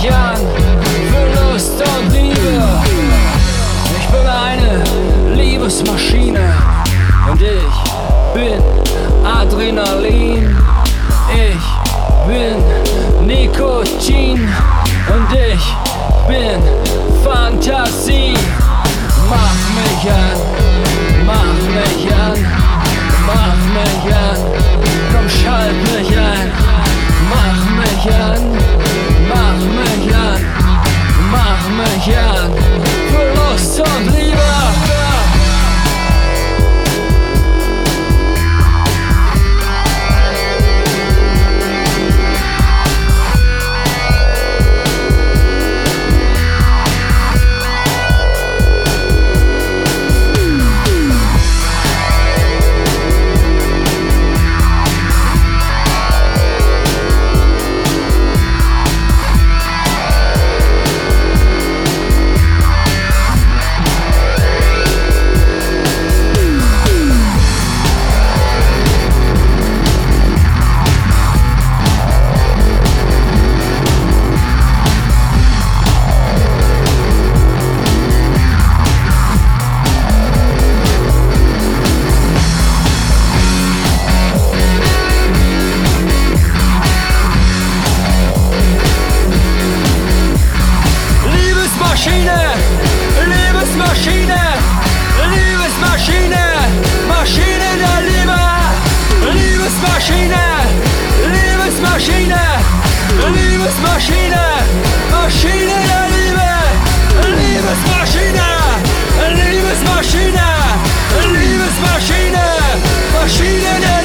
mich an für Lust und Liebe. Ich bin eine Liebesmaschine und ich bin Adrenalin. Ich bin Nikotin und ich bin Fantasie. Mach mich an, mach mich an, mach mich an, komm schalt mich ein. Mach mich an, mach mich an, mach mich an, für Lust und Liebe. Liebesmaschine, Liebesmaschine, Maschine der Liebe. Liebesmaschine, Liebesmaschine, Liebesmaschine, Maschine der Liebe. Liebesmaschine, Liebesmaschine, Liebesmaschine, Maschine der Liebe.